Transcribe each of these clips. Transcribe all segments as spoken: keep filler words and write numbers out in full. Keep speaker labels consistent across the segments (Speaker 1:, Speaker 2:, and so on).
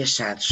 Speaker 1: achados.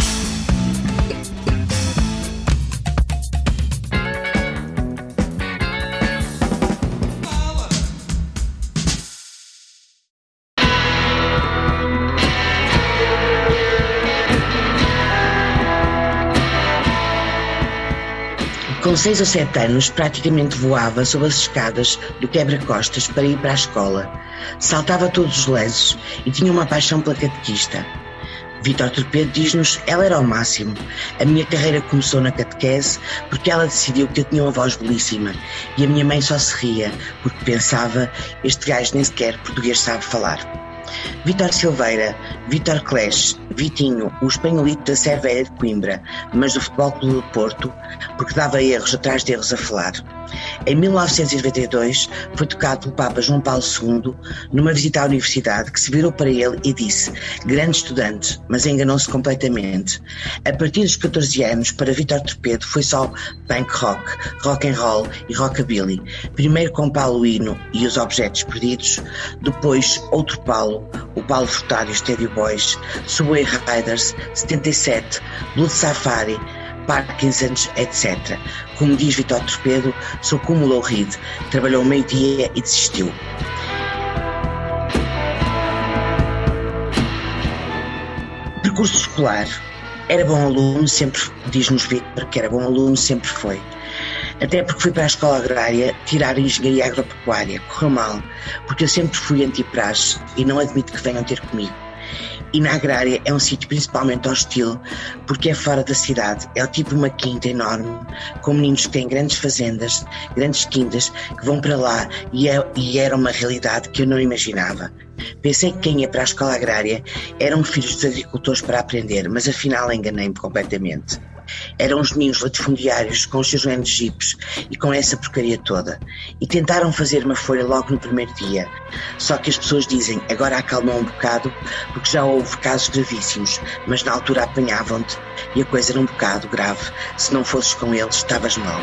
Speaker 1: Com seis ou sete anos, praticamente voava sob as escadas do quebra-costas para ir para a escola. Saltava todos os lances e tinha uma paixão pela catequista. Vítor Torpedo diz-nos, ela era o máximo. A minha carreira começou na catequese porque ela decidiu que eu tinha uma voz belíssima e a minha mãe só se ria porque pensava, este gajo nem sequer português sabe falar. Vítor Silveira, Vítor Clash, Vitinho, o espanholito da Cerveira de Coimbra, mas do Futebol Clube do Porto, porque dava erros atrás de erros a falar. Em mil novecentos e noventa e dois foi tocado pelo Papa João Paulo segundo numa visita à universidade que se virou para ele e disse, grande estudante, mas enganou-se completamente. A partir dos catorze anos, para Vítor Torpedo foi só punk rock, rock and roll e rockabilly. Primeiro com Paulo Hino e os Objetos Perdidos, depois outro Paulo, o Paulo Furtado e os Teddy Boys, Subway Riders, setenta e sete, Blood Safari, Parkinson's, etcétera. Como diz Vítor Torpedo, sou como o Lou Reed, trabalhou meio-dia e desistiu. Percurso escolar. Era bom aluno, sempre, diz-nos Vítor que era bom aluno, sempre foi. Até porque fui para a escola agrária tirar engenharia agropecuária. Correu mal, porque eu sempre fui anti-praxe e não admito que venham ter comigo. E na agrária é um sítio principalmente hostil, porque é fora da cidade, é o tipo uma quinta enorme, com meninos que têm grandes fazendas, grandes quintas, que vão para lá e, é, e era uma realidade que eu não imaginava. Pensei que quem ia para a escola agrária eram filhos dos agricultores para aprender, mas afinal enganei-me completamente. Eram os meninos latifundiários com os seus grandes jipes e com essa porcaria toda. E tentaram fazer uma folha logo no primeiro dia. Só que as pessoas dizem, agora acalmam um bocado, porque já houve casos gravíssimos, mas na altura apanhavam-te e a coisa era um bocado grave. Se não fosses com eles, estavas mal.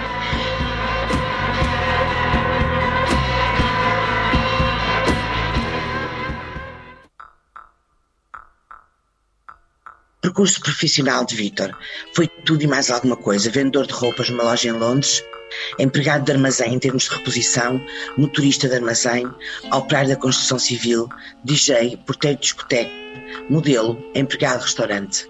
Speaker 1: Percurso profissional de Vítor. Foi tudo e mais alguma coisa. Vendedor de roupas numa loja em Londres, empregado de armazém em termos de reposição, motorista de armazém, operário da construção civil, D J, porteiro de discoteca, modelo, empregado de restaurante.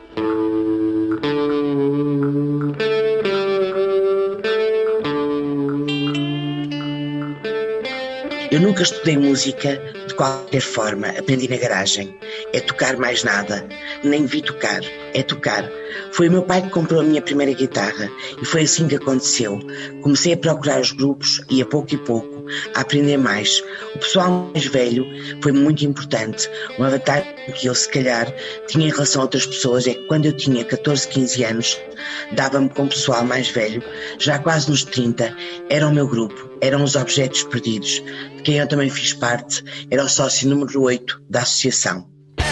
Speaker 1: Eu nunca estudei música de qualquer forma, aprendi na garagem. É tocar mais nada, nem vi tocar, é tocar. Foi o meu pai que comprou a minha primeira guitarra e foi assim que aconteceu. Comecei a procurar os grupos e a pouco e pouco a aprender mais. O pessoal mais velho foi muito importante. Uma vantagem que eu se calhar tinha em relação a outras pessoas é que quando eu tinha catorze, quinze anos, dava-me com o pessoal mais velho, já quase nos trinta, era o meu grupo, eram os Objetos Perdidos, de quem eu também fiz parte, era o sócio número oito da associação.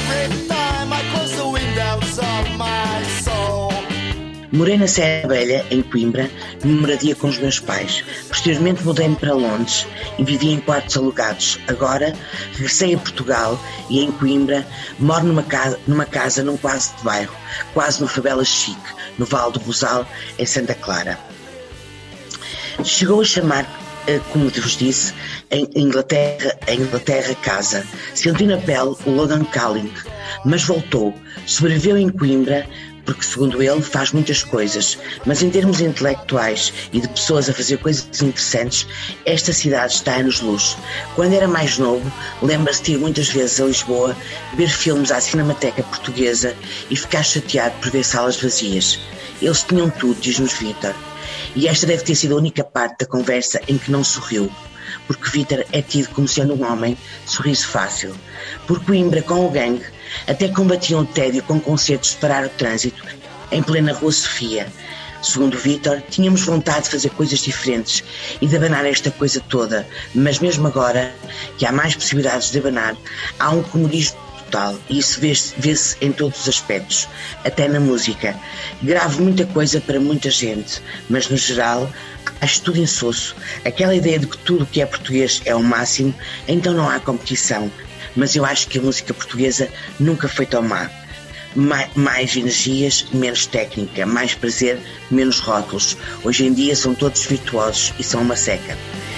Speaker 1: Morei na Serra Velha, em Coimbra, numa moradia com os meus pais. Posteriormente mudei-me para Londres e vivi em quartos alugados. Agora regressei a Portugal e em Coimbra moro numa casa, numa casa num quase de bairro, quase no favela chique, no Vale do Rosal, em Santa Clara. Chegou a chamar, como vos disse, em Inglaterra, em Inglaterra casa. Sentiu na pele o Logan Calling, mas voltou. Sobreviveu em Coimbra, porque, segundo ele, faz muitas coisas, mas em termos intelectuais e de pessoas a fazer coisas interessantes, esta cidade está a anos-luz. Quando era mais novo, lembra-se de ir muitas vezes a Lisboa, ver filmes à Cinemateca Portuguesa e ficar chateado por ver salas vazias. Eles tinham tudo, diz-nos Vítor. E esta deve ter sido a única parte da conversa em que não sorriu, porque Vítor é tido como sendo um homem sorriso fácil. Por Coimbra, com o gangue, até combatiam o tédio com concertos de parar o trânsito em plena Rua Sofia. Segundo Vítor, tínhamos vontade de fazer coisas diferentes e de abanar esta coisa toda, mas mesmo agora que há mais possibilidades de abanar, há um comunismo total e isso vê-se, vê-se em todos os aspectos, até na música. Gravo muita coisa para muita gente, mas no geral acho tudo insosso. Aquela ideia de que tudo o que é português é o máximo, então não há competição. Mas eu acho que a música portuguesa nunca foi tão má. mais, mais energias, menos técnica, mais prazer, menos rótulos. Hoje em dia são todos virtuosos e são uma seca.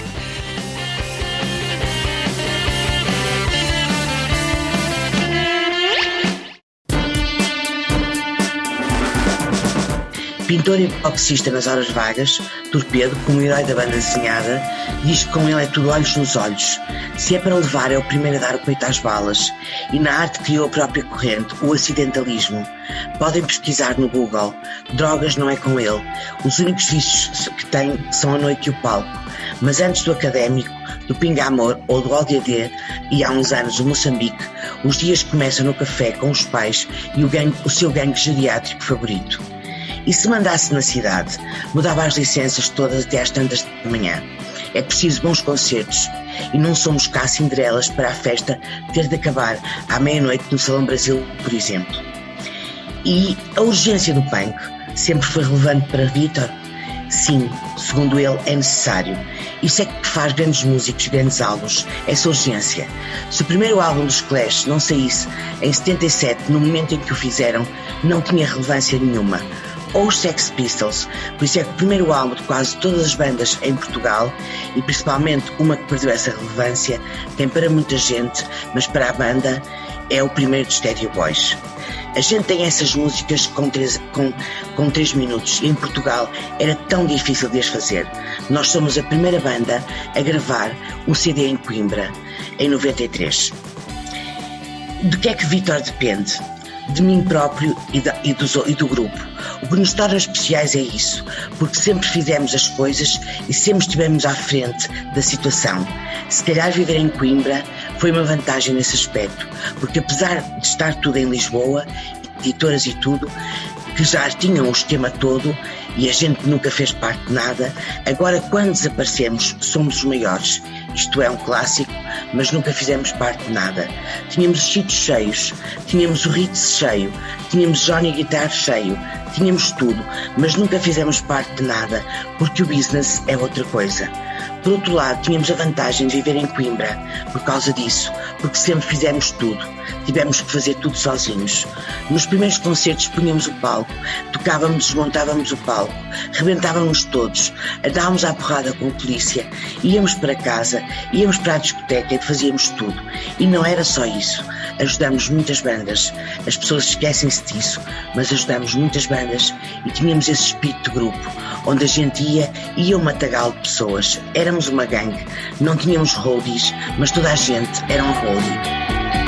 Speaker 1: Pintor e boxista nas horas vagas, Torpedo, como herói da banda desenhada, diz que com ele é tudo olhos nos olhos. Se é para levar, é o primeiro a dar o peito às balas. E na arte criou a própria corrente, o acidentalismo. Podem pesquisar no Google. Drogas não é com ele. Os únicos vícios que tem são a noite e o palco. Mas antes do académico, do Pinga-Amor ou do O D D, e há uns anos o Moçambique, os dias começam no café com os pais e o, gangue, o seu gangue geriátrico favorito. E se mandasse na cidade, mudava as licenças todas até às tantas da manhã. É preciso bons concertos e não somos cá Cinderelas para a festa ter de acabar à meia-noite no Salão Brasil, por exemplo. E a urgência do punk sempre foi relevante para Vítor? Sim, segundo ele, é necessário. Isso é que faz grandes músicos, grandes álbuns, essa urgência. Se o primeiro álbum dos Clash não saísse em setenta e sete, no momento em que o fizeram, não tinha relevância nenhuma. Ou os Sex Pistols, por isso é que o primeiro álbum de quase todas as bandas em Portugal, e principalmente uma que perdeu essa relevância, tem para muita gente, mas para a banda é o primeiro de Stereo Boys. A gente tem essas músicas com três, com, com três minutos, e em Portugal era tão difícil de as fazer. Nós somos a primeira banda a gravar um C D em Coimbra, em noventa e três. De que é que Vítor depende? De mim próprio e, da, e, do, e do grupo. O que nos torna especiais é isso, porque sempre fizemos as coisas e sempre estivemos à frente da situação. Se calhar viver em Coimbra foi uma vantagem nesse aspecto, porque apesar de estar tudo em Lisboa, editoras e tudo, que já tinham o esquema todo e a gente nunca fez parte de nada, agora quando desaparecemos somos os maiores. Isto é um clássico, mas nunca fizemos parte de nada. Tínhamos os sítios cheios, tínhamos o Ritz cheio, tínhamos Johnny Guitar cheio, tínhamos tudo, mas nunca fizemos parte de nada, porque o business é outra coisa. Por outro lado, tínhamos a vantagem de viver em Coimbra, por causa disso, porque sempre fizemos tudo. Tivemos que fazer tudo sozinhos. Nos primeiros concertos punhamos o palco, tocávamos, desmontávamos o palco, rebentávamos todos, andávamos à porrada com a polícia, íamos para casa, íamos para a discoteca e fazíamos tudo. E não era só isso. Ajudamos muitas bandas. As pessoas esquecem-se disso, mas ajudamos muitas bandas e tínhamos esse espírito de grupo, onde a gente ia, ia um matagal de pessoas. Éramos uma gangue. Não tínhamos roadies, mas toda a gente era um roadie.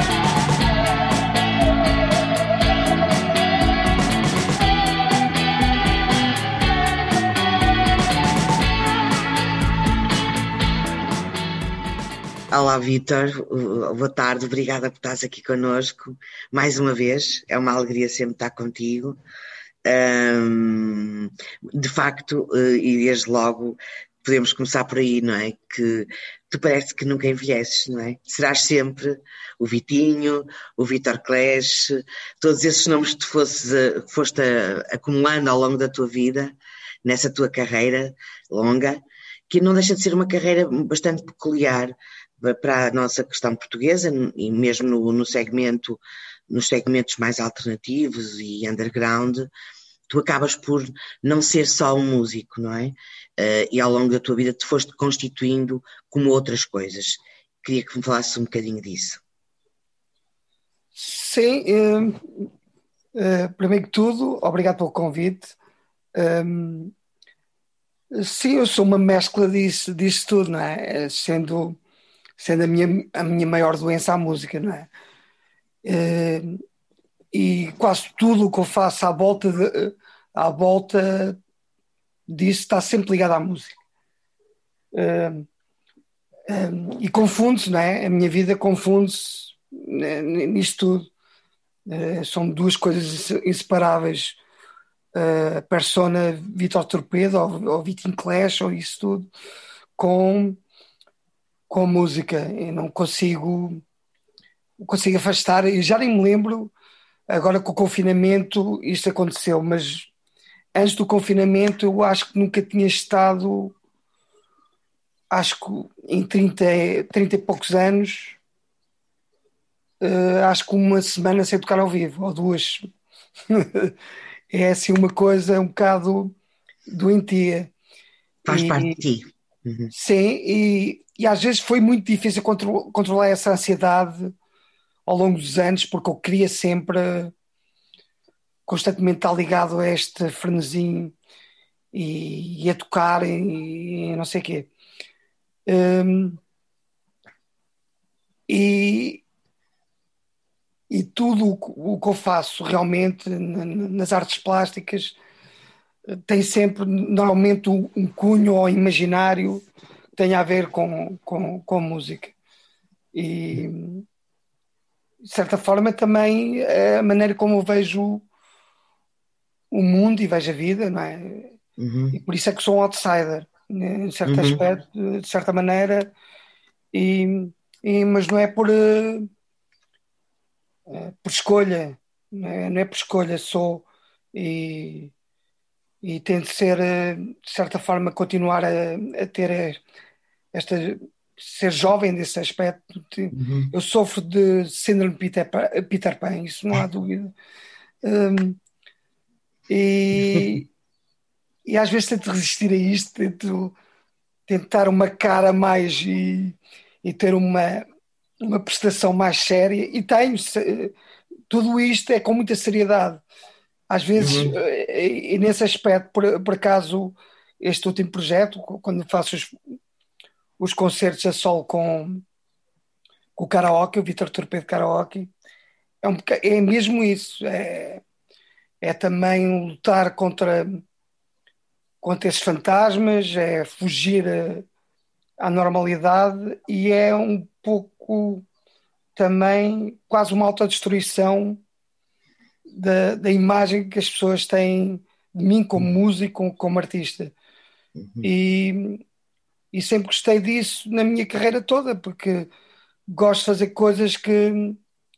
Speaker 1: Olá, Vítor, boa tarde, obrigada por estás aqui connosco mais uma vez, é uma alegria sempre estar contigo. Um, de facto, e desde logo podemos começar por aí, não é? Que tu parece que nunca envelheces, não é? Serás sempre o Vitinho, o Vítor Clash, todos esses nomes que tu fosses, foste acumulando ao longo da tua vida, nessa tua carreira longa, que não deixa de ser uma carreira bastante peculiar para a nossa questão portuguesa e mesmo no, no segmento, nos segmentos mais alternativos e underground, tu acabas por não ser só um músico, não é? Uh, e ao longo da tua vida te foste constituindo como outras coisas. Queria que me falasses um bocadinho disso.
Speaker 2: Sim, uh, uh, primeiro que tudo, obrigado pelo convite. Um, sim, eu sou uma mescla disso, disso tudo, não é? Sendo... sendo a minha, a minha maior doença a música, não é? Uh, e quase tudo o que eu faço à volta, de, à volta disso está sempre ligado à música. Uh, um, e confunde-se, não é? A minha vida confunde-se nisto tudo. Uh, são duas coisas inseparáveis. Uh, a persona Vítor Torpedo ou, ou Vitinho Clash ou isso tudo com... com música, eu não consigo não consigo afastar, eu já nem me lembro agora com o confinamento isto aconteceu, mas antes do confinamento eu acho que nunca tinha estado, acho que em trinta, trinta e poucos anos, uh, acho que uma semana sem tocar ao vivo, ou duas, É assim uma coisa um bocado doentia.
Speaker 1: Faz parte
Speaker 2: E
Speaker 1: de ti. Uhum.
Speaker 2: sim, e, e às vezes foi muito difícil contro- controlar essa ansiedade ao longo dos anos, porque eu queria sempre constantemente estar ligado a este frenesim e, e a tocar e, e não sei o quê. Hum, e, e tudo o, que o que eu faço realmente na- na- nas artes plásticas tem sempre normalmente um, um cunho ou imaginário que tem a ver com, com, com música. E de certa forma também é a maneira como eu vejo o mundo e vejo a vida, não é? E
Speaker 1: Uhum.
Speaker 2: por isso é que sou um outsider, né, em certo
Speaker 1: Uhum.
Speaker 2: aspecto, de certa maneira, e, e- mas não é por, eh, por escolha, não é, não é por escolha, sou e, e tento ser, eh, de certa forma, continuar a, a ter eh, esta, ser jovem desse aspecto.
Speaker 1: Uhum.
Speaker 2: Eu sofro de síndrome de Peter Pan, Peter Pan, isso não há dúvida. Um, e, e às vezes tento resistir a isto, tento tentar uma cara mais e, e ter uma, uma prestação mais séria, e tenho se- tudo isto é com muita seriedade. Às vezes,
Speaker 1: Uhum.
Speaker 2: eh, e, e nesse aspecto, por, por acaso, este último projeto, quando faço os, os concertos a solo com, com o karaoke, o Vitor Torpedo Karaoke, é, um, boca- é mesmo isso. É, é também lutar contra, contra esses fantasmas, é fugir a- à normalidade e é um pouco também quase uma autodestruição da, da imagem que as pessoas têm de mim como músico, como, como artista.
Speaker 1: Uhum.
Speaker 2: E, e sempre gostei disso na minha carreira toda, porque gosto de fazer coisas que,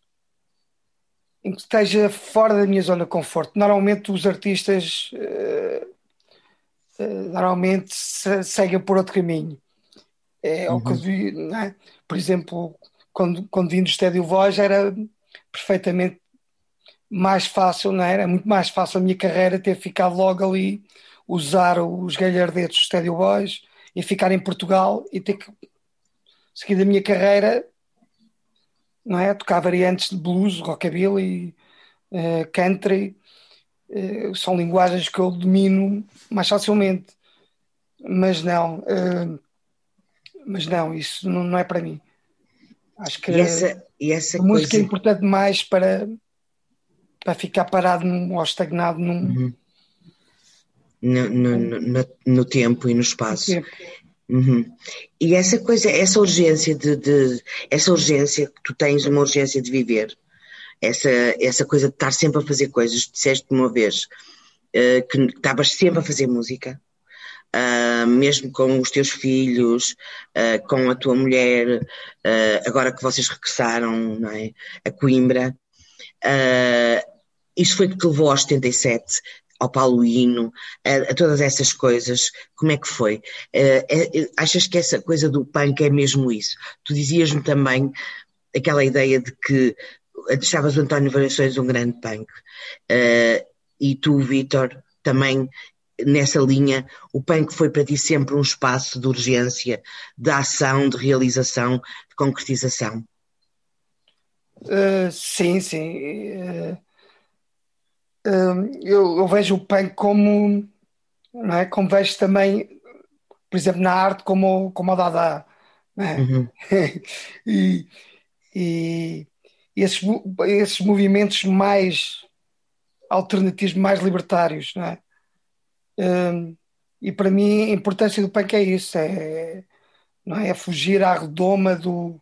Speaker 2: em que esteja fora da minha zona de conforto. Normalmente os artistas eh, eh, normalmente se- seguem por outro caminho. É o que eu
Speaker 1: Uhum.
Speaker 2: vi, não é? Por exemplo, quando, quando vim do Estádio Voz era perfeitamente mais fácil, não é? Era muito mais fácil a minha carreira ter ficado logo ali, usar os galhardetes do Estádio Boys e ficar em Portugal e ter que seguir a minha carreira, não é? Tocar variantes de blues, rockabilly, eh, country, eh, são linguagens que eu domino mais facilmente, mas não, eh, mas não, isso não, não é para mim. Acho que
Speaker 1: E essa, e essa
Speaker 2: a música é
Speaker 1: coisa.
Speaker 2: importante mais para, para ficar parado num, ou estagnado num,
Speaker 1: Uhum. No, no,
Speaker 2: num,
Speaker 1: no, no- no tempo e no
Speaker 2: num
Speaker 1: espaço.
Speaker 2: tempo.
Speaker 1: Uhum. E essa coisa, essa urgência de, de- essa urgência que tu tens, uma urgência de viver, essa, essa coisa de estar sempre a fazer coisas, disseste uma vez, eh, que estavas sempre a fazer música, ah, mesmo com os teus filhos, ah, com a tua mulher, ah, agora que vocês regressaram, não é, a Coimbra. Ah, Isso foi que te levou aos setenta e sete, ao Pauluíno, a, a todas essas coisas. Como é que foi? Eh, é- é- achas que essa coisa do punk é mesmo isso? Tu dizias-me também aquela ideia de que achavas o António Variações um grande punk. Eh, e tu, Vítor, também nessa linha, o punk foi para ti sempre um espaço de urgência, de ação, de realização, de concretização.
Speaker 2: Uh, sim, sim. Uh, uh, eu, eu vejo o punk como, não é? Como vejo também, por exemplo, na arte como, como o Dada, não é?
Speaker 1: Uhum,
Speaker 2: e, e esses, mo- esses movimentos mais alternativos, mais libertários, não é? Um, e para mim a importância do punk é isso, é, não é? É fugir à redoma do,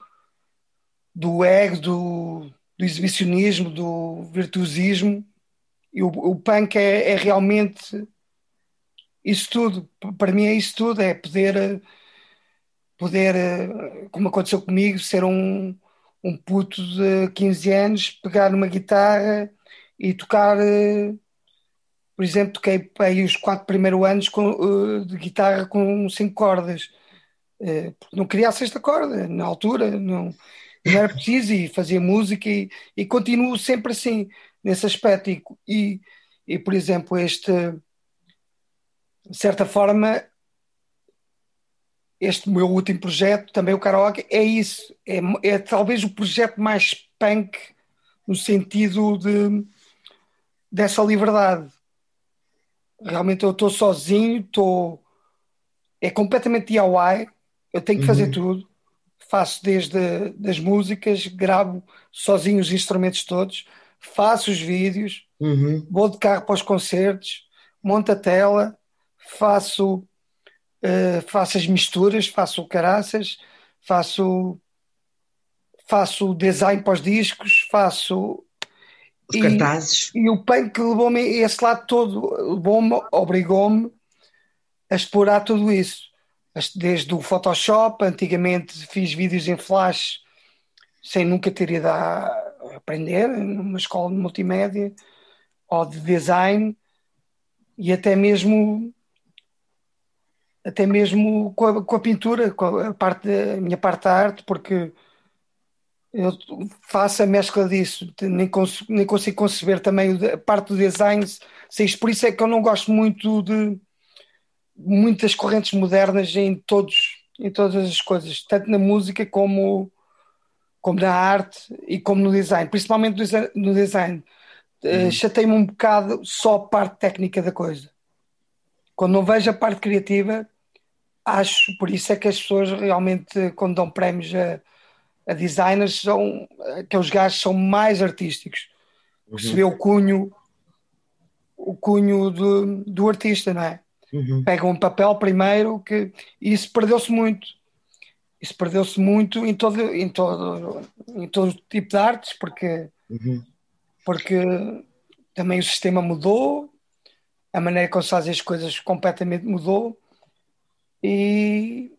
Speaker 2: do ego, do, do exibicionismo, do virtuosismo. E o, o punk é, é realmente isso tudo. Para mim é isso tudo, é poder, poder, eh, como aconteceu comigo, ser um, um puto de quinze anos, pegar numa guitarra e tocar, eh, por exemplo, toquei aí os quatro primeiros anos com, eh, de guitarra com cinco cordas. Eh, porque não queria a sexta corda na altura, não, não era preciso e fazia música e, e continuo sempre assim. nesse aspecto. E, e, e, por exemplo, este, de certa forma, este meu último projeto, também o karaoke, é isso. É, é talvez o projeto mais punk no sentido de, dessa liberdade. Realmente eu estou sozinho, estou, é completamente D I Y, eu tenho que fazer
Speaker 1: Uhum,
Speaker 2: tudo. Faço desde das músicas, gravo sozinho os instrumentos todos, faço os vídeos,
Speaker 1: uhum.
Speaker 2: vou de carro para os concertos, monto a tela, faço, eh, faço as misturas, faço o caraças, faço, faço o design para os discos, faço.
Speaker 1: Os
Speaker 2: E,
Speaker 1: cartazes.
Speaker 2: e o punk levou-me a esse lado todo, levou-me, obrigou-me a explorar tudo isso. Desde o Photoshop, antigamente fiz vídeos em flash sem nunca ter ido a aprender numa escola de multimédia ou de design, e até mesmo até mesmo com a, com a pintura, com a parte da a minha parte da arte, porque eu faço a mescla disso, nem, cons, nem consigo conceber também a parte do design sem isto. Por isso é que eu não gosto muito de muitas correntes modernas em todos em todas as coisas, tanto na música como como na arte e como no design, principalmente no design. Uh,
Speaker 1: Uhum.
Speaker 2: chatei-me um bocado só a parte técnica da coisa. Quando não vejo a parte criativa, acho, por isso é que as pessoas realmente, quando dão prémios a, a designers, são, aqueles gajos são mais artísticos, que se vê
Speaker 1: Uhum.
Speaker 2: o cunho, o cunho do, do artista, não é?
Speaker 1: Uhum.
Speaker 2: Pegam um papel primeiro, que e isso perdeu-se muito. Isso perdeu-se muito em todo, em todo, em todo tipo de artes, porque,
Speaker 1: Uhum.
Speaker 2: porque também o sistema mudou, a maneira como se fazem as coisas completamente mudou. E,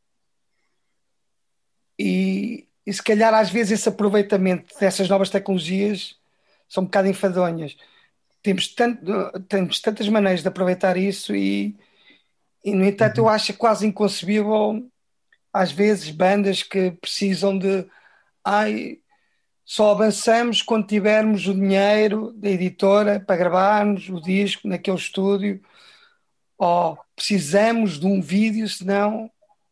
Speaker 2: e, e se calhar às vezes esse aproveitamento dessas novas tecnologias são um bocado enfadonhas. Temos, tanto, temos tantas maneiras de aproveitar isso e, e no entanto eu
Speaker 1: Uhum.
Speaker 2: acho quase inconcebível às vezes bandas que precisam de ai, só avançamos quando tivermos o dinheiro da editora para gravarmos o disco naquele estúdio, ou precisamos de um vídeo, senão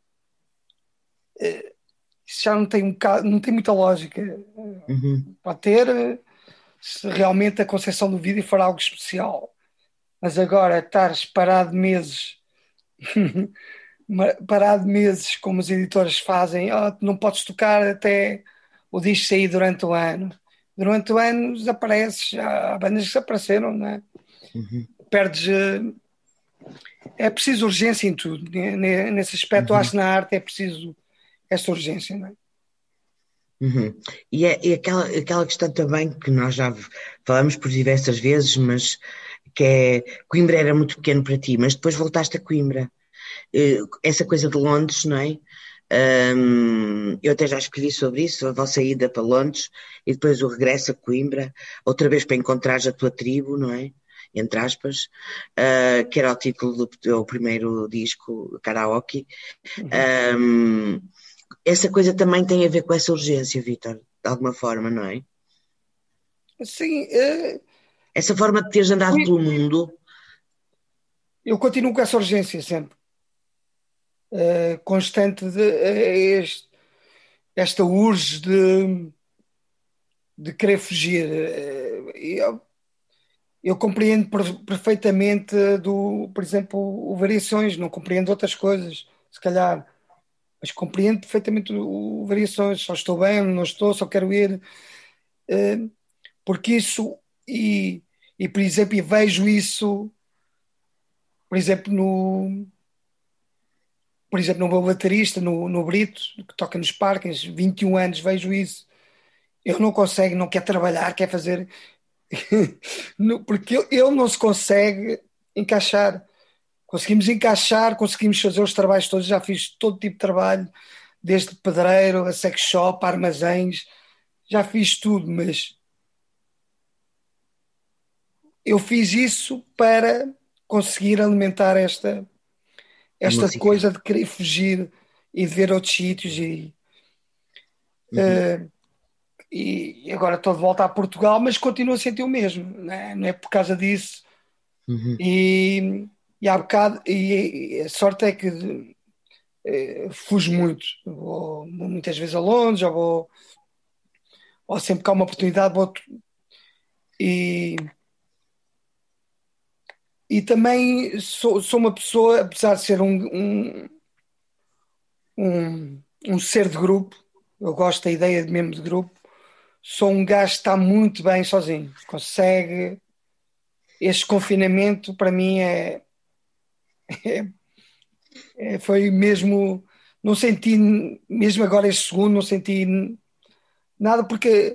Speaker 2: isso já não tem, um bocado, não tem muita lógica.
Speaker 1: Uhum.
Speaker 2: Pode ter se realmente a concepção do vídeo for algo especial, mas agora estares parado meses parado meses como os editores fazem, oh, não podes tocar até o disco sair durante o ano. Durante o ano desapareces, já há bandas que desapareceram, não é?
Speaker 1: Uhum.
Speaker 2: Perdes. eh, É preciso urgência em tudo. Nesse aspecto, eu acho
Speaker 1: Uhum.
Speaker 2: que na arte é preciso essa urgência, não é?
Speaker 1: Uhum. E é, e aquela, aquela questão também que nós já falamos por diversas vezes, mas que é Coimbra era muito pequeno para ti, mas depois voltaste a Coimbra. Eh, Essa coisa de Londres, não é? Ahm, eu até já escrevi sobre isso, a vossa ida para Londres e depois o regresso a Coimbra, outra vez para encontrares a tua tribo, não é? Entre aspas, ah, que era o título do teu primeiro disco, Karaoke.
Speaker 2: Uhum.
Speaker 1: Ahm, essa coisa também tem a ver com essa urgência, Vítor, de alguma forma, não é?
Speaker 2: Sim, eh,
Speaker 1: Essa forma de teres andado pelo mundo.
Speaker 2: eu continuo com essa urgência sempre, eh, constante de eh, este- esta urge de, de querer fugir. Eh, Eu, eu compreendo per- perfeitamente do, por exemplo, o Variações, não compreendo outras coisas, se calhar, mas compreendo perfeitamente o, o Variações, só estou bem, não estou, só quero ir. eh, Porque isso, e, e por exemplo, e vejo isso, por exemplo, no, por exemplo, no meu baterista, no, no Brito, que toca nos parques, vinte e um anos, vejo isso. Ele não consegue, não quer trabalhar, quer fazer. No- porque ele ele não se consegue encaixar. Conseguimos encaixar, conseguimos fazer os trabalhos todos. Já fiz todo tipo de trabalho, desde pedreiro a sex shop, a armazéns, já fiz tudo, mas eu fiz isso para conseguir alimentar esta,
Speaker 1: A
Speaker 2: esta
Speaker 1: música.
Speaker 2: coisa de querer fugir e de ver outros sítios. E,
Speaker 1: Uhum.
Speaker 2: e agora estou de volta a Portugal, mas continuo a sentir o mesmo, não é, não é por causa disso.
Speaker 1: Uhum.
Speaker 2: E, e há bocado, e, e a sorte é que eh, fujo muito. Vou, vou muitas vezes a Londres, ou, vou, ou sempre que há uma oportunidade, vou. E, e também sou, sou uma pessoa, apesar de ser um, um, um, um ser de grupo, eu gosto da ideia de mesmo de grupo, sou um gajo que está muito bem sozinho, consegue. Este confinamento para mim é, é- é- foi mesmo, não senti, mesmo agora este segundo, não senti nada, porque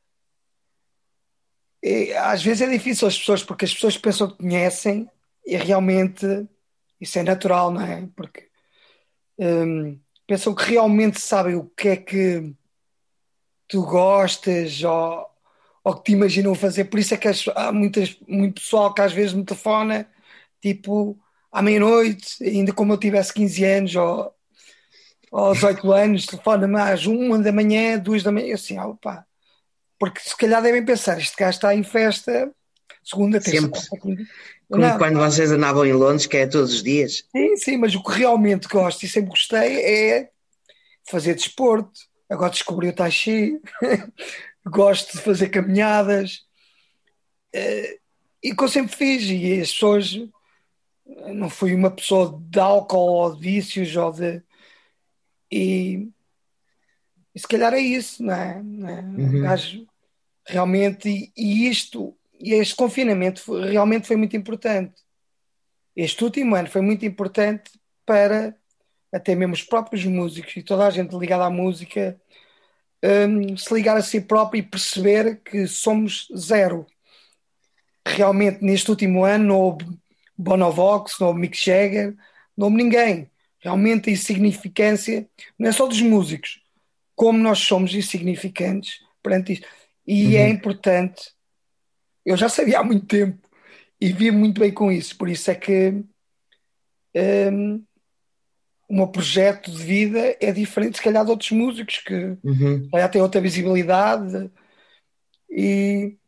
Speaker 2: é, às vezes é difícil as pessoas, porque as pessoas pensam que conhecem e realmente isso é natural, não é? Porque hum, pensam que realmente sabem o que é que tu gostas, ou, ou que te imaginam fazer. Por isso é que as- há muitas, muito pessoal que às vezes me telefona, tipo, à meia-noite, ainda como eu tivesse quinze anos, ou, ou aos oito anos, telefona-me às uma da manhã, duas da manhã, eu assim, ah, pá, porque se calhar devem pensar, este gajo está em festa, segunda, terça,
Speaker 1: Sempre.
Speaker 2: quarta, quinta.
Speaker 1: Como
Speaker 2: Não,
Speaker 1: quando vocês andavam em Londres, que é todos os dias.
Speaker 2: sim, sim, mas o que realmente gosto e sempre gostei é fazer desporto. Agora descobri o Tai Chi, gosto de fazer caminhadas, e que eu sempre fiz. E as pessoas, não fui uma pessoa de álcool ou de vícios, ou de. E, e se calhar é isso, não é? Não é? Um
Speaker 1: Uhum.
Speaker 2: gajo realmente. E, e isto, e este confinamento foi- realmente foi muito importante. Este último ano foi muito importante para até mesmo os próprios músicos e toda a gente ligada à música, hum, se ligar a si próprio e perceber que somos zero. Realmente, neste último ano, não houve Bonovox, não houve Mick Jagger, não houve ninguém. Realmente, a insignificância não é só dos músicos, como nós somos insignificantes perante isto. E é
Speaker 1: Uhum.
Speaker 2: importante, eu já sabia há muito tempo e via muito bem com isso, por isso é que hum, o meu projeto de vida é diferente, se calhar, de outros músicos que
Speaker 1: Uhum.
Speaker 2: já têm outra visibilidade e,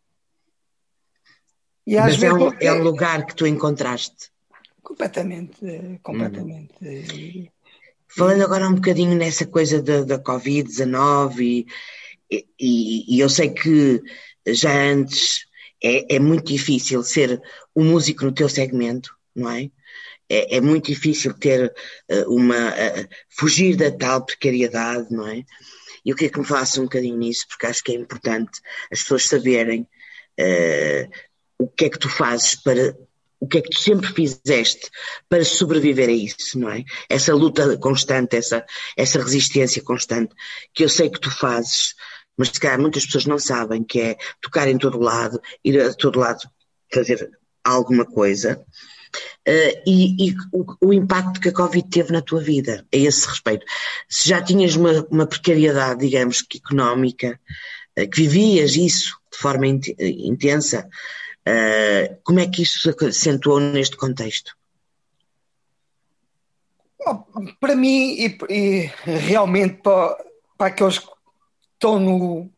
Speaker 2: e às
Speaker 1: Mas é
Speaker 2: vezes
Speaker 1: um, é um
Speaker 2: é,
Speaker 1: lugar que tu encontraste.
Speaker 2: completamente, é,
Speaker 1: Uhum.
Speaker 2: completamente. E,
Speaker 1: Falando
Speaker 2: e-
Speaker 1: agora um bocadinho nessa coisa da, da covid dezanove, e, e, e eu sei que já antes é, é muito difícil ser um músico no teu segmento, não é? É, é muito difícil ter uh, uma. Uh, fugir da tal precariedade, não é? E eu queria que me falasse um bocadinho nisso, porque acho que é importante as pessoas saberem uh, o que é que tu fazes para. O que é que tu sempre fizeste para sobreviver a isso, não é? Essa luta constante, essa, essa resistência constante, que eu sei que tu fazes, mas se calhar muitas pessoas não sabem, que é tocar em todo lado, ir a todo lado fazer alguma coisa. Uh, e, e o, o, impacto que a Covid teve na tua vida, a esse respeito. Se já tinhas uma, uma precariedade, digamos, que económica, uh, que vivias isso de forma in, intensa, uh, como é que isso se acentuou neste contexto?
Speaker 2: oh, para mim, e, e realmente para, para aqueles que estão no.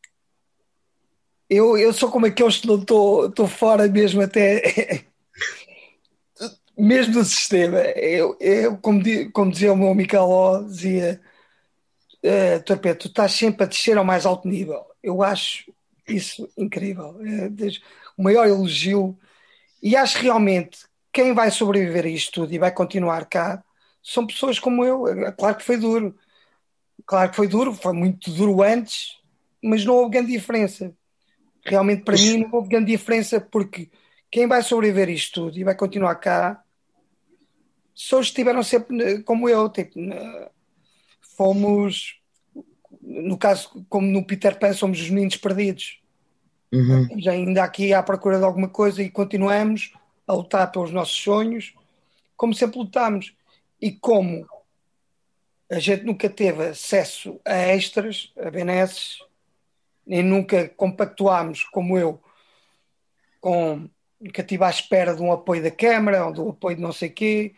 Speaker 2: Eu, eu sou como aqueles que não estou, estou fora mesmo até. Mesmo do sistema. Eu, eu como, di- como dizia o meu Micael Ló, dizia. Uh, Torpe, tu estás sempre a descer ao mais alto nível. Eu acho isso incrível. É, des- o maior elogio. E acho realmente quem vai sobreviver a isto tudo e vai continuar cá são pessoas como eu. É claro que foi duro. Claro que foi duro, foi muito duro antes, mas não houve grande diferença. Realmente para mim não houve grande diferença porque quem vai sobreviver a isto tudo e vai continuar cá só estiveram sempre como eu. Tipo, fomos, no caso, como no Peter Pan, somos os meninos perdidos.
Speaker 1: Uhum.
Speaker 2: Estamos ainda aqui à procura de alguma coisa e continuamos a lutar pelos nossos sonhos, como sempre lutamos. E como a gente nunca teve acesso a extras, a benesses, nem nunca compactuámos, como eu, com que estive à espera de um apoio da Câmara, ou do apoio de não sei quê,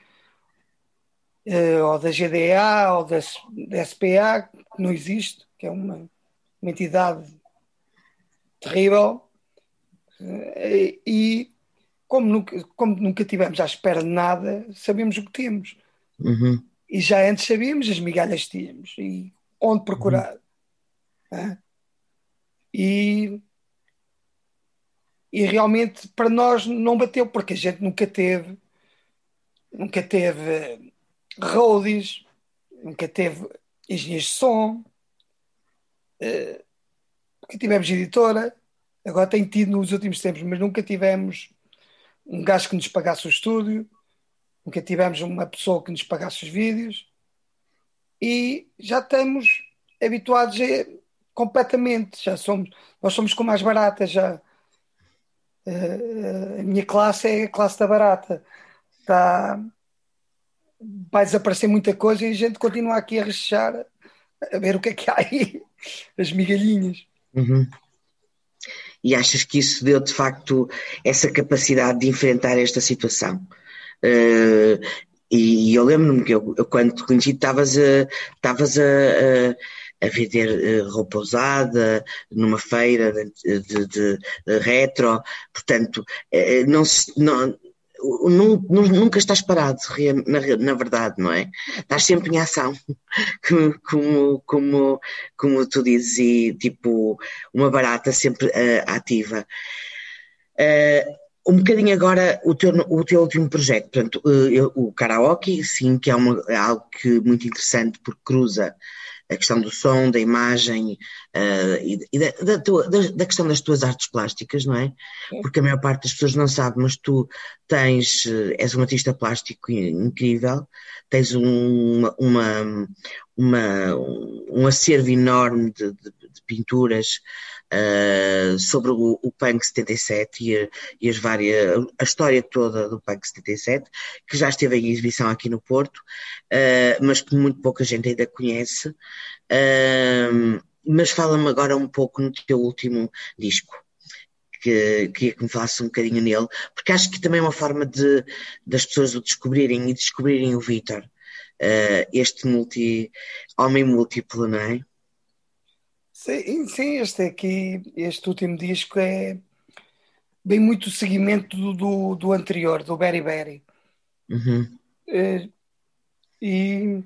Speaker 2: eh, ou da G D A, ou da, da S P A, que não existe, que é uma. uma entidade terrível, e, e como, nunca, como nunca tivemos à espera de nada, sabemos o que temos.
Speaker 1: Uhum.
Speaker 2: E já antes sabíamos as migalhas que tínhamos e onde
Speaker 1: Uhum.
Speaker 2: procurar. Né? E, e realmente para nós não bateu, porque a gente nunca teve, nunca teve roadies, nunca teve engenheiros de som, nunca tivemos editora, agora tem tido nos últimos tempos, mas nunca tivemos um gajo que nos pagasse o estúdio, nunca tivemos uma pessoa que nos pagasse os vídeos e já estamos habituados a, completamente, já somos, nós somos com mais barata, já a minha classe é a classe da barata, está, vai desaparecer muita coisa e a gente continua aqui a rechear, a ver o que é que há aí, as migalhinhas.
Speaker 1: Uhum. E achas que isso deu de facto essa capacidade de enfrentar esta situação? Uh, e eu lembro-me que eu, eu quando te conheci estavas a, estavas a, a, a vender roupa usada numa feira de, de, de, de retro, portanto, não, não, não, nunca estás parado, na, na verdade, não é? Estás sempre em ação, como, como, como tu dizes, e tipo, uma barata sempre uh, ativa. Uh, um bocadinho agora o teu, o teu último projeto, portanto, uh, o karaoke, sim, que é, uma, é algo que, muito interessante porque cruza a questão do som, da imagem uh, e, e da, da, tua, da, da questão das tuas artes plásticas, não é? Porque a maior parte das pessoas não sabe, mas tu tens, és um artista plástico incrível, tens um, uma, uma, um acervo enorme de, de, de pinturas uh, sobre o, o Punk setenta e sete e, a, e as várias, a história toda do Punk setenta e sete, que já esteve em exibição aqui no Porto, uh, mas que muito pouca gente ainda conhece. Uh, mas fala-me agora um pouco no teu último disco, que queria que me falasse um bocadinho nele, porque acho que também é uma forma de, das pessoas o descobrirem e descobrirem o Vítor, uh, este multi, homem múltiplo, não é?
Speaker 2: Sim, sim, este aqui, este último disco é bem muito o seguimento do, do, do anterior, do Berry Berry.
Speaker 1: Uhum.
Speaker 2: Uh, e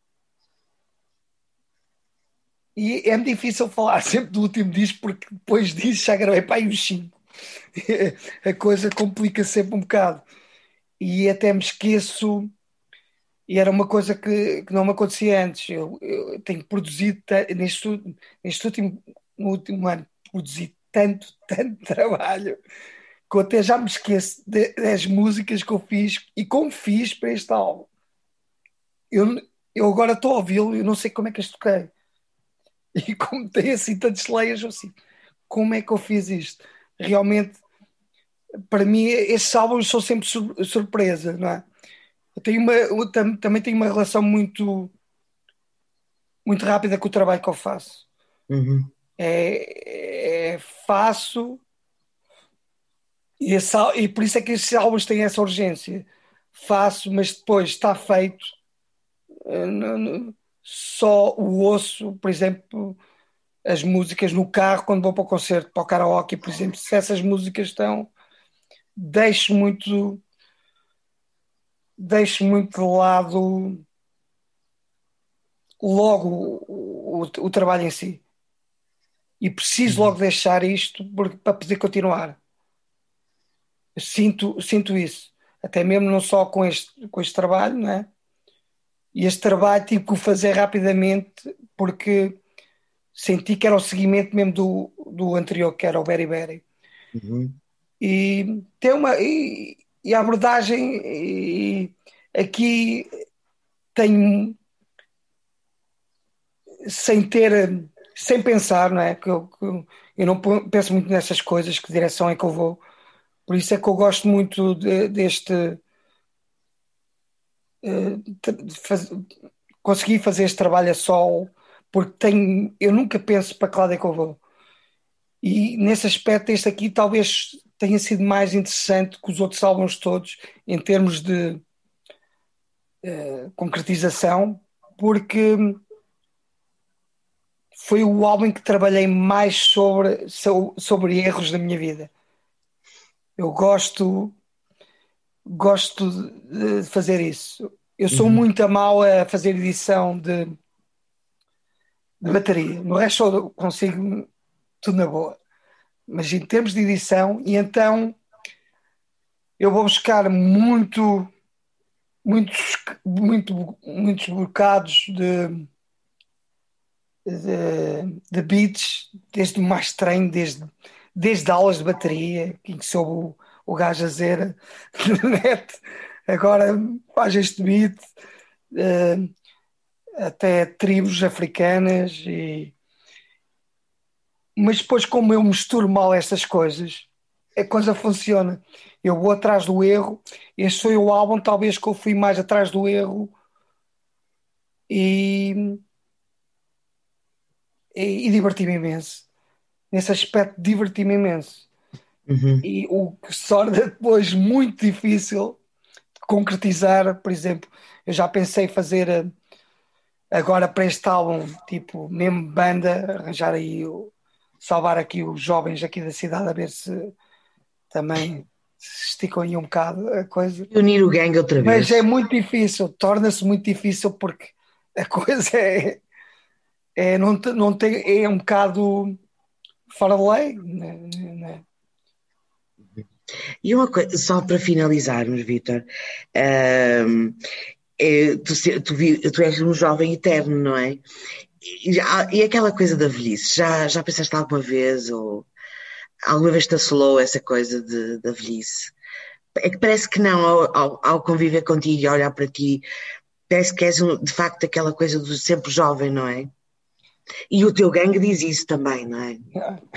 Speaker 2: E é difícil falar sempre do último disco, porque depois disso já gravei para aí os cinco. A coisa complica sempre um bocado. E até me esqueço, e era uma coisa que, que não me acontecia antes. Eu, eu tenho produzido, neste, neste último, no último ano, produzi tanto, tanto trabalho, que eu até já me esqueço de, das músicas que eu fiz e como fiz para este álbum. Eu, eu agora estou a ouvi-lo e não sei como é que as toquei. E como tem assim tantos layers, eu assim, como é que eu fiz isto? Realmente, para mim, estes álbuns são sempre sur surpresa, não é? Eu tenho uma, eu tam, também tenho uma relação muito, muito rápida com o trabalho que eu faço.
Speaker 1: Uhum.
Speaker 2: É, é faço e, esse, e por isso é que estes álbuns têm essa urgência. Faço, mas depois está feito. Não, não, só o osso, por exemplo, as músicas no carro quando vou para o concerto, para o karaoke, por exemplo, se essas músicas estão, deixo muito deixo muito de lado logo o, o, o trabalho em si e preciso logo
Speaker 1: Uhum.
Speaker 2: deixar isto porque, para poder continuar. Sinto, sinto isso, até mesmo não só com este, com este trabalho, não é? E este trabalho tive que o fazer rapidamente porque senti que era o seguimento mesmo do, do anterior, que era o Berry Berry.
Speaker 1: Uhum.
Speaker 2: E tem uma e, e a abordagem e, aqui tenho sem ter sem pensar, não é? Que eu, que eu não penso muito nessas coisas, que direção é que eu vou. Por isso é que eu gosto muito de, deste de faz, conseguir fazer este trabalho a solo, porque tenho, eu nunca penso para que lado é que eu vou. E nesse aspecto, este aqui talvez tenha sido mais interessante que os outros álbuns todos, em termos de uh, concretização, porque foi o álbum em que trabalhei mais sobre, so- sobre erros da minha vida. Eu gosto, gosto de de fazer isso. Eu sou
Speaker 1: Uhum.
Speaker 2: muito a mau a fazer edição de, de bateria. No resto eu consigo tudo na boa. Mas em termos de edição, e então eu vou buscar muito, muitos, muito, muitos bocados de, de, de beats, desde o mais treino, desde, desde aulas de bateria, em que soube o, o gajo a dizer na net, agora faz este beat, eh, até tribos africanas, e... mas depois, como eu misturo mal estas coisas, a coisa funciona. Eu vou atrás do erro. Este foi o álbum, talvez, que eu fui mais atrás do erro e, e, e diverti-me imenso. Nesse aspecto, diverti-me imenso.
Speaker 1: Uhum.
Speaker 2: E o que se torna depois muito difícil de concretizar, por exemplo, eu já pensei fazer eh, agora para este álbum, tipo, mesmo banda, arranjar aí, o- salvar aqui os jovens aqui da cidade, a ver se também se esticam aí um bocado a coisa.
Speaker 1: E unir o gangue outra
Speaker 2: Mas
Speaker 1: vez.
Speaker 2: é muito difícil, torna-se muito difícil porque a coisa é, é, não, te- não tem, é um bocado fora de lei, né, né?
Speaker 1: E uma coisa, só para finalizarmos, Vítor, ahm, é, tu, se- tu vi- tu és um jovem eterno, não é? E, já- e aquela coisa da velhice, já, já pensaste alguma vez, ou alguma vez te assolou essa coisa de, da velhice? É que parece que não, ao, ao, ao conviver contigo e olhar para ti, parece que és um- de facto aquela coisa do sempre jovem, não é? E o teu gangue diz isso também, não é?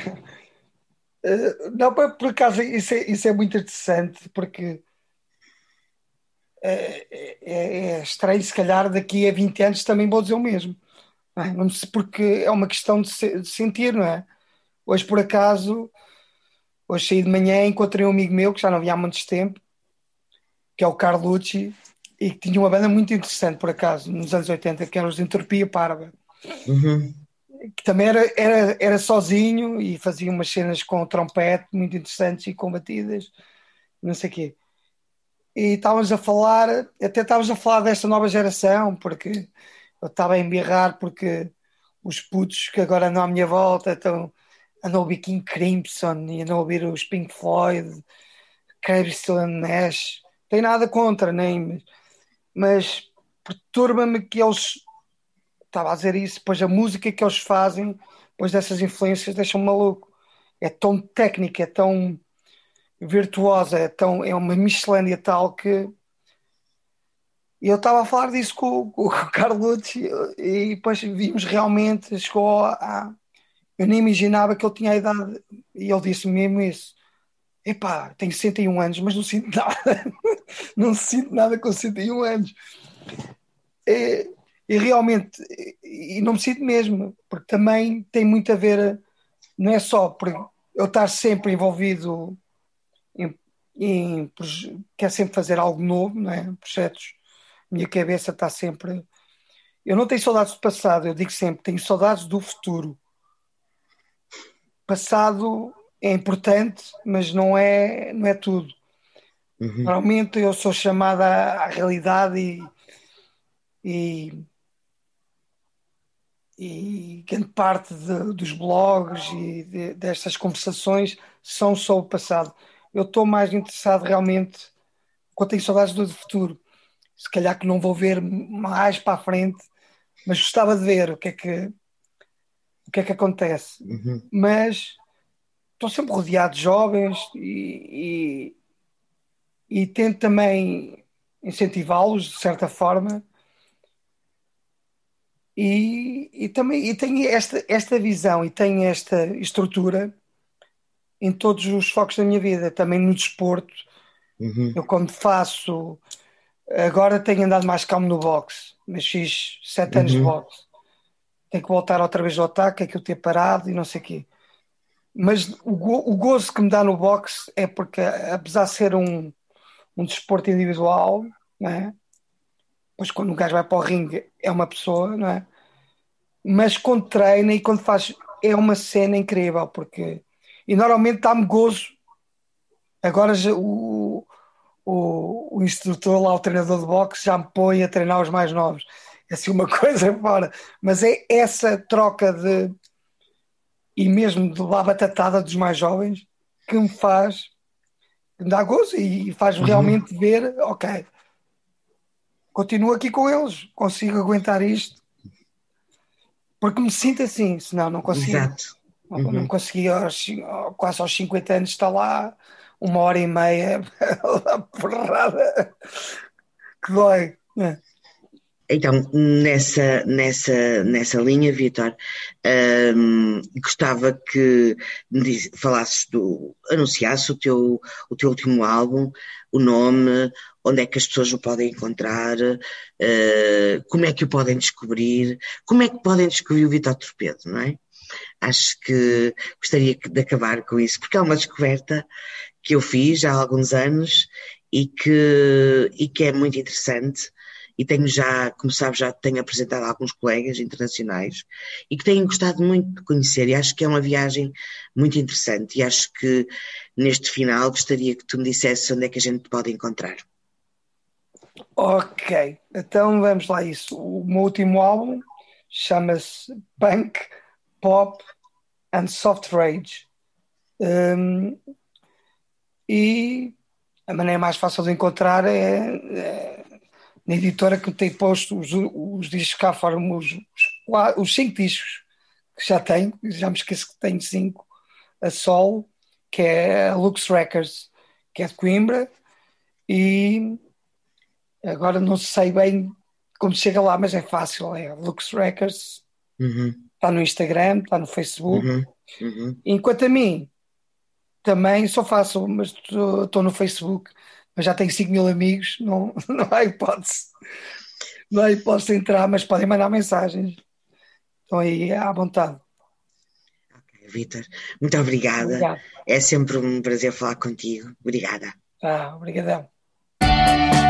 Speaker 2: Eh, Não, por por acaso, isso é, isso é muito interessante, porque é, é- é estranho, se calhar daqui a vinte anos também vou dizer o mesmo. Não é? Não sei, porque é uma questão de, se- de sentir, não é? Hoje, por acaso, hoje saí de manhã, encontrei um amigo meu que já não via há muito tempo, que é o Carlucci, e que tinha uma banda muito interessante, por acaso, nos anos oitenta, que era os Entropia Parva,
Speaker 1: Uhum.
Speaker 2: que também era, era, era sozinho e fazia umas cenas com trompete muito interessantes e combatidas, não sei o quê. E estávamos a falar, até estávamos a falar desta nova geração, porque eu estava a embirrar porque os putos que agora andam à minha volta estão, andam a ouvir King Crimson e andam a ouvir os Pink Floyd, Crystal Nash. Tem nada contra, nem, mas perturba-me que eles, estava a dizer isso, pois a música que eles fazem, depois dessas influências, deixam-me maluco. É tão técnica, é tão virtuosa, é, tão, é uma miscelânea tal que. E eu estava a falar disso com, com o Carlucci e depois vimos realmente, chegou a. Eu nem imaginava que ele tinha a idade, e ele disse mesmo isso. Epá, tenho sessenta e um anos, mas não sinto nada, não sinto nada com sessenta e um anos. E, e realmente, e não me sinto mesmo, porque também tem muito a ver, não é só por eu estar sempre envolvido em, em proje- quer sempre fazer algo novo, não é? Projetos, minha cabeça está sempre. Eu não tenho saudades do passado, eu digo sempre, tenho saudades do futuro. Passado é importante, mas não é, não é tudo.
Speaker 1: Uhum.
Speaker 2: Normalmente eu sou chamada à, à realidade e, e, e grande parte de- dos blogs e de- destas conversações são sobre o passado. Eu estou mais interessado realmente, quando tenho saudades do futuro. Se calhar que não vou ver mais para a frente, mas gostava de ver o que é que, o que é que acontece.
Speaker 1: Uhum.
Speaker 2: Mas estou sempre rodeado de jovens e, e, e tento também incentivá-los de certa forma e, e também e tenho esta, esta visão e tenho esta estrutura em todos os focos da minha vida, também no desporto.
Speaker 1: Uhum.
Speaker 2: Eu quando faço, agora tenho andado mais calmo no boxe, mas fiz sete anos de
Speaker 1: Uhum.
Speaker 2: boxe. Tenho que voltar outra vez ao ataque, aquilo ter parado e não sei o quê. Mas o, go- o gozo que me dá no boxe é porque, apesar de ser um, um desporto individual, não é? Pois quando o gajo vai para o ringue é uma pessoa, não é? mas quando treina e quando faz, é uma cena incrível, porque, e normalmente dá-me gozo. Agora já, o, o, o instrutor lá, o treinador de boxe, já me põe a treinar os mais novos. É assim uma coisa fora. Mas é essa troca de, e mesmo de lá batatada dos mais jovens, que me faz, que me dá gozo e faz-me
Speaker 1: Uhum.
Speaker 2: realmente ver, ok, continuo aqui com eles, consigo aguentar isto, porque me sinto assim, senão não consigo.
Speaker 1: Exato.
Speaker 2: Não, não
Speaker 1: Uhum.
Speaker 2: consegui aos cin- quase aos cinquenta anos estar lá uma hora e meia a porrada que dói, né?
Speaker 1: Então, nessa, nessa, nessa linha, Vítor, hum, gostava que me diz- falasses do, anunciasse o teu, o teu último álbum, o nome, onde é que as pessoas o podem encontrar, eh, como é que o podem descobrir, como é que podem descobrir o Vítor Torpedo, não é? Acho que gostaria que- de acabar com isso, porque é uma descoberta que eu fiz há alguns anos e que, e que é muito interessante. E tenho já, como sabes, já tenho apresentado a alguns colegas internacionais e que têm gostado muito de conhecer. E acho que é uma viagem muito interessante. E acho que neste final gostaria que tu me dissesses onde é que a gente pode encontrar.
Speaker 2: Ok, então vamos lá isso. O meu último álbum chama-se Punk, Pop and Soft Rage. Hum, e a maneira mais fácil de encontrar é, é na editora que tem posto os, os discos cá fora, os, os, qua- os cinco discos que já tenho, já me esqueço que tenho cinco, a solo, que é a Lux Records, que é de Coimbra, e agora não sei bem como chega lá, mas é fácil, é Lux Records,
Speaker 1: Uhum,
Speaker 2: está no Instagram, está no Facebook.
Speaker 1: uhum, uhum.
Speaker 2: Enquanto a mim, também sou fácil, mas estou no Facebook, mas já tenho cinco mil amigos, não, não há hipótese, não há hipótese de entrar, mas podem mandar mensagens, estão aí à vontade.
Speaker 1: Vítor, muito obrigada.
Speaker 2: Obrigado.
Speaker 1: É sempre um prazer falar contigo. Obrigada.
Speaker 2: Ah, obrigadão.